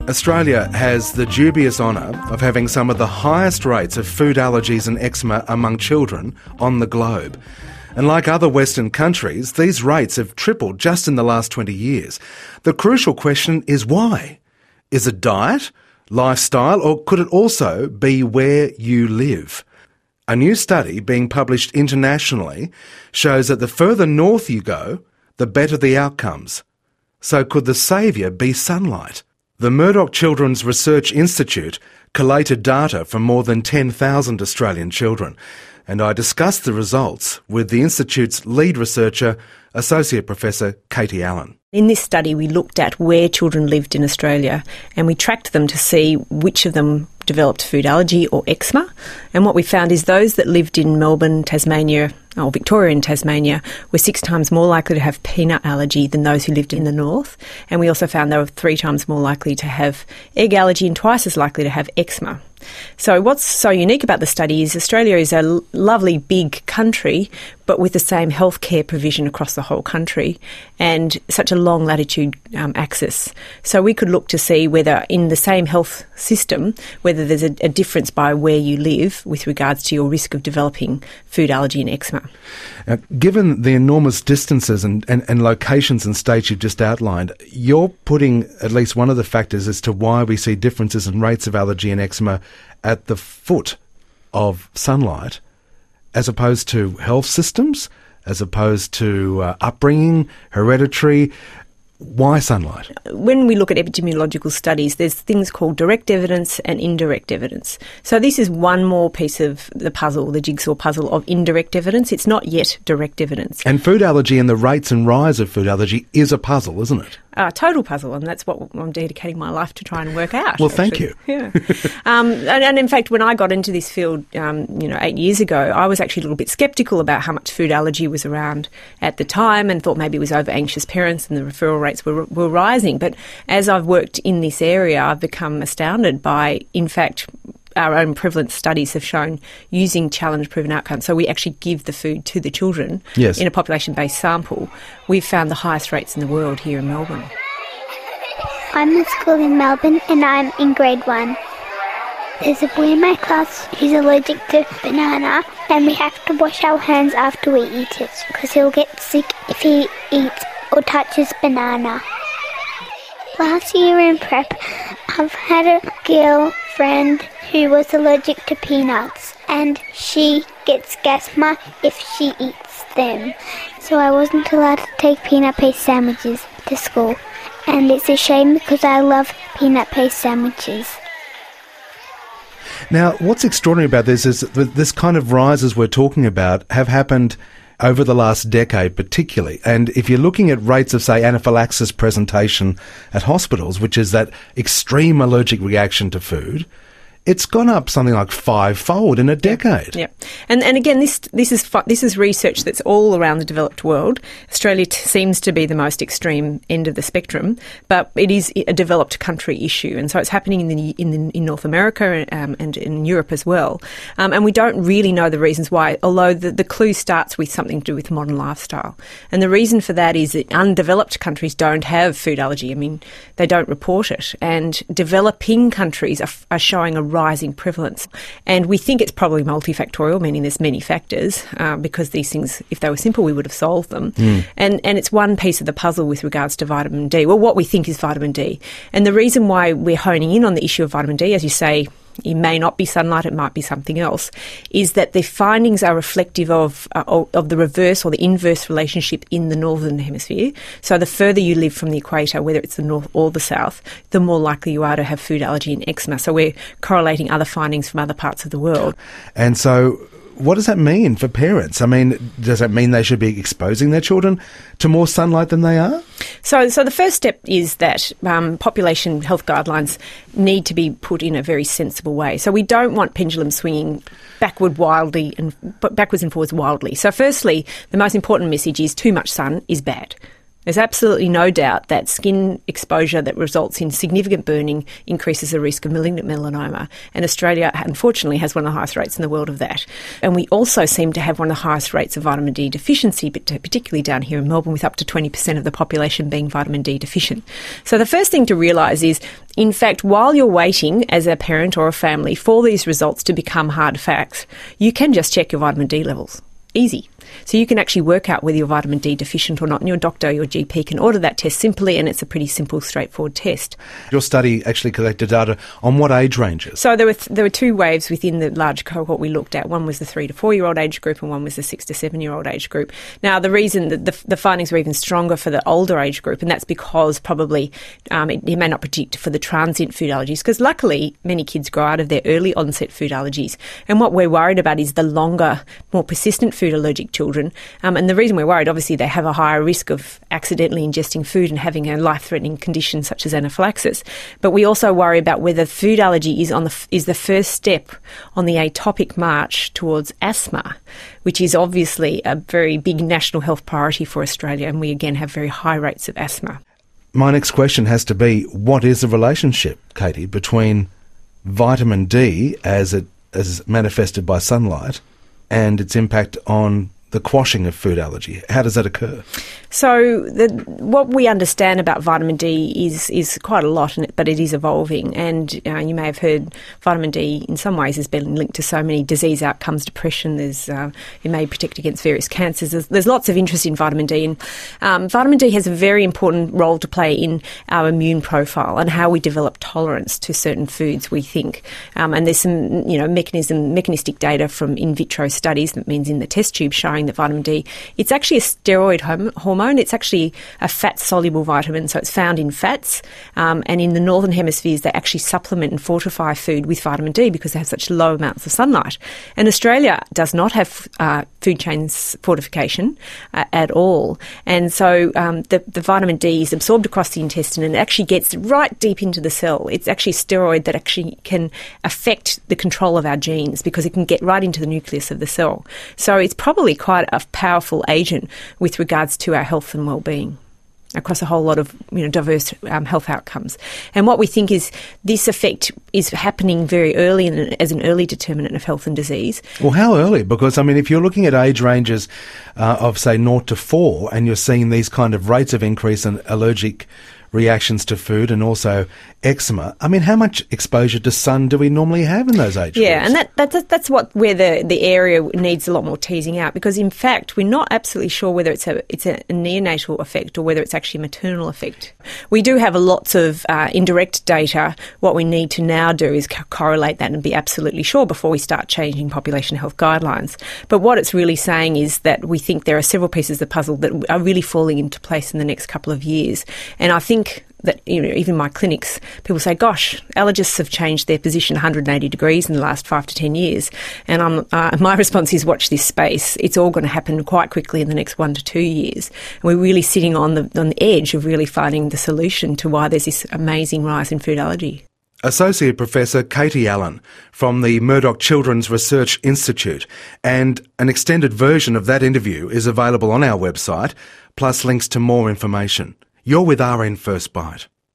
Australia has the dubious honour of having some of the highest rates of food allergies and eczema among children on the globe. And like other Western countries, these rates have tripled just in the last 20 years. The crucial question is why? Is it diet, lifestyle, or could it also be where you live? A new study being published internationally shows that the further north you go, the better the outcomes. So could the saviour be sunlight? The Murdoch Children's Research Institute collated data from more than 10,000 Australian children, and I discussed the results with the Institute's lead researcher, Associate Professor Katie Allen. In this study, we looked at where children lived in Australia and we tracked them to see which of them developed food allergy or eczema. And what we found is those that lived in Melbourne, Tasmania, or Victoria and Tasmania were 6 times more likely to have peanut allergy than those who lived in the north. And we also found they were 3 times more likely to have egg allergy and twice as likely to have eczema. So what's so unique about the study is Australia is a lovely big country, but with the same healthcare provision across the whole country and such a long latitude axis. So we could look to see whether in the same health system, whether there's a difference by where you live with regards to your risk of developing food allergy and eczema. Given the enormous distances and locations and states you've just outlined, you're putting at least one of the factors as to why we see differences in rates of allergy and eczema at the foot of sunlight, as opposed to health systems, as opposed to upbringing, hereditary. Why sunlight? When we look at epidemiological studies, there's things called direct evidence and indirect evidence. So this is one more piece of the puzzle, the jigsaw puzzle of indirect evidence. It's not yet direct evidence. And food allergy and the rates and rise of food allergy is a puzzle, isn't it? A total puzzle, and that's what I'm dedicating my life to try and work out. Well, thank you. Yeah. And in fact, when I got into this field, 8 years ago, I was actually a little bit sceptical about how much food allergy was around at the time and thought maybe it was over anxious parents and the referral rates were rising. But as I've worked in this area, I've become astounded by, in fact, our own prevalence studies have shown using challenge-proven outcomes. So we actually give the food to the children in a population-based sample. We've found the highest rates in the world here in Melbourne. I'm at school in Melbourne and I'm in grade 1. There's a boy in my class who's allergic to banana and we have to wash our hands after we eat it because he'll get sick if he eats or touches banana. Last year in prep, I've had a girlfriend who was allergic to peanuts and she gets gasma if she eats them. So I wasn't allowed to take peanut paste sandwiches to school. And it's a shame because I love peanut paste sandwiches. Now, what's extraordinary about this is that this kind of rises we're talking about have happened over the last decade particularly. And if you're looking at rates of, say, anaphylaxis presentation at hospitals, which is that extreme allergic reaction to food, it's gone up something like 5-fold in a decade. Yeah. And again, this is research that's all around the developed world. Australia seems to be the most extreme end of the spectrum, but it is a developed country issue, and so it's happening in North America and in Europe as well. And we don't really know the reasons why, although the clue starts with something to do with modern lifestyle. And the reason for that is that undeveloped countries don't have food allergy. I mean, they don't report it, and developing countries are showing a rising prevalence. And we think it's probably multifactorial, meaning there's many factors, because these things, if they were simple, we would have solved them. And it's one piece of the puzzle with regards to vitamin D. Well, what we think is vitamin D. And the reason why we're honing in on the issue of vitamin D, as you say, it may not be sunlight, it might be something else, is that the findings are reflective of the reverse or the inverse relationship in the northern hemisphere. So the further you live from the equator, whether it's the north or the south, the more likely you are to have food allergy and eczema. So we're correlating other findings from other parts of the world. And so what does that mean for parents? I mean, does that mean they should be exposing their children to more sunlight than they are? So the first step is that population health guidelines need to be put in a very sensible way. So we don't want pendulum swinging backwards and forwards wildly. So firstly, the most important message is too much sun is bad. There's absolutely no doubt that skin exposure that results in significant burning increases the risk of malignant melanoma. And Australia, unfortunately, has one of the highest rates in the world of that. And we also seem to have one of the highest rates of vitamin D deficiency, but particularly down here in Melbourne, with up to 20% of the population being vitamin D deficient. So the first thing to realise is, in fact, while you're waiting as a parent or a family for these results to become hard facts, you can just check your vitamin D levels. Easy. So you can actually work out whether you're vitamin D deficient or not, and your doctor or your GP can order that test simply, and it's a pretty simple, straightforward test. Your study actually collected data on what age ranges? So there were two waves within the large cohort we looked at. One was the 3 to 4 year old age group, and one was the 6 to 7 year old age group. Now, the reason that the findings were even stronger for the older age group, and that's because probably it may not predict for the transient food allergies, because luckily many kids grow out of their early onset food allergies. And what we're worried about is the longer, more persistent food allergic children. And the reason we're worried, obviously, they have a higher risk of accidentally ingesting food and having a life-threatening condition such as anaphylaxis. But we also worry about whether food allergy is the first step on the atopic march towards asthma, which is obviously a very big national health priority for Australia, and we again have very high rates of asthma. My next question has to be, what is the relationship, Katie, between vitamin D as manifested by sunlight and its impact on the quashing of food allergy? How does that occur? So what we understand about vitamin D is quite a lot, but it is evolving. And you may have heard vitamin D in some ways has been linked to so many disease outcomes, depression. It may protect against various cancers. There's lots of interest in vitamin D. And vitamin D has a very important role to play in our immune profile and how we develop tolerance to certain foods, we think. And there's some mechanistic data from in vitro studies, that means in the test tube, showing that vitamin D, it's actually a steroid hormone. It's actually a fat-soluble vitamin, so it's found in fats. And in the northern hemispheres, they actually supplement and fortify food with vitamin D because they have such low amounts of sunlight. And Australia does not have food chains fortification at all. And so the vitamin D is absorbed across the intestine and it actually gets right deep into the cell. It's actually a steroid that actually can affect the control of our genes because it can get right into the nucleus of the cell. So it's probably quite a powerful agent with regards to our health and well-being across a whole lot of diverse health outcomes. And what we think is this effect is happening very early as an early determinant of health and disease. Well, how early? Because, if you're looking at age ranges of, say, 0 to 4, and you're seeing these kind of rates of increase in allergic reactions to food and also eczema, how much exposure to sun do we normally have in those age groups? Yeah, and that's where the area needs a lot more teasing out, because in fact we're not absolutely sure whether it's a neonatal effect or whether it's actually a maternal effect. We do have lots of indirect data. What we need to now do is correlate that and be absolutely sure before we start changing population health guidelines. But what it's really saying is that we think there are several pieces of the puzzle that are really falling into place in the next couple of years. And I think that even my clinics, people say, gosh, allergists have changed their position 180 degrees in the last 5 to 10 years. And my response is, watch this space. It's all going to happen quite quickly in the next 1 to 2 years. And we're really sitting on the edge of really finding the solution to why there's this amazing rise in food allergy. Associate Professor Katie Allen from the Murdoch Children's Research Institute. And an extended version of that interview is available on our website, plus links to more information. You're with RN First Bite.